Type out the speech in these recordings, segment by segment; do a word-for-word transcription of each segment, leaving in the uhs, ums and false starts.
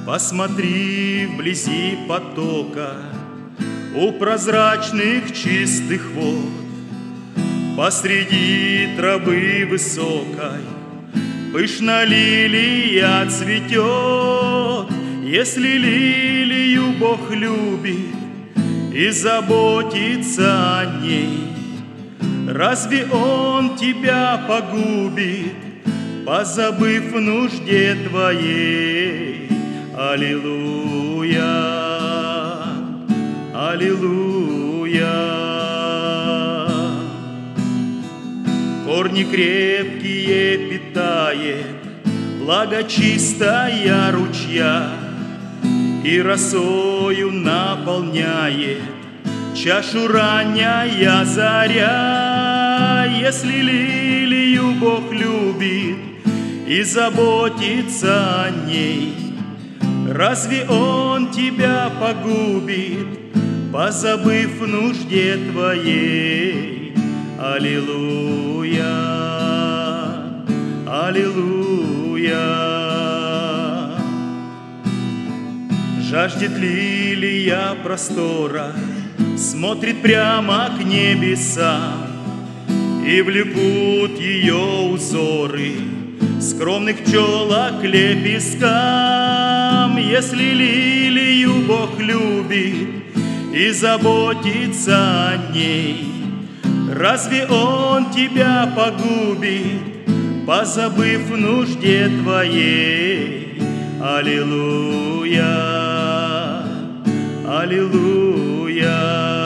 Посмотри вблизи потока, у прозрачных чистых вод, посреди травы высокой пышно лилия цветет. Если лилию Бог любит и заботится о ней, разве Он тебя погубит, позабыв в нужде твоей? Аллилуйя, аллилуйя. Корни крепкие питает благочистая ручья, и росою наполняет чашу ранняя заря. Если лилию Бог любит и заботится о ней, разве Он тебя погубит, позабыв в нужде твоей? Аллилуйя, аллилуйя. Жаждет лилия простора, смотрит прямо к небесам, и влекут ее узоры скромных пчелок к лепесткам. Если лилию Бог любит и заботится о ней, разве Он тебя погубит, позабыв в нужде твоей? Аллилуйя, аллилуйя.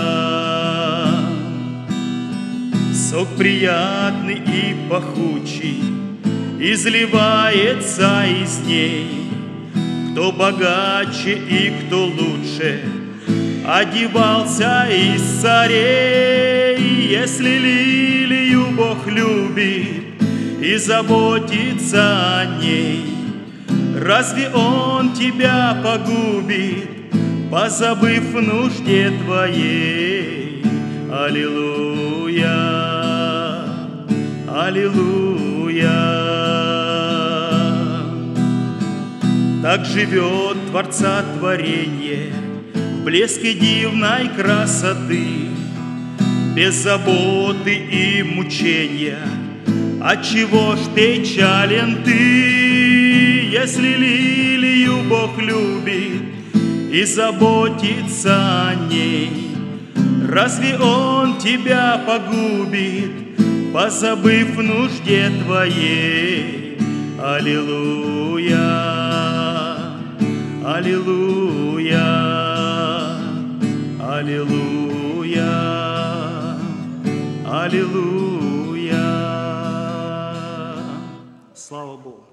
Сок приятный и пахучий изливается из ней. Кто богаче и кто лучше одевался из царей. Если лилию Бог любит и заботится о ней, разве Он тебя погубит, позабыв в нужде твоей? Аллилуйя, аллилуйя. Так живет Творца творенье в блеске дивной красоты, без заботы и мучения. Отчего ж печален ты? Если лилию Бог любит и заботится о ней, разве Он тебя погубит, позабыв в нужде твоей? Аллилуйя, аллилуйя, аллилуйя, аллилуйя. Слава Богу.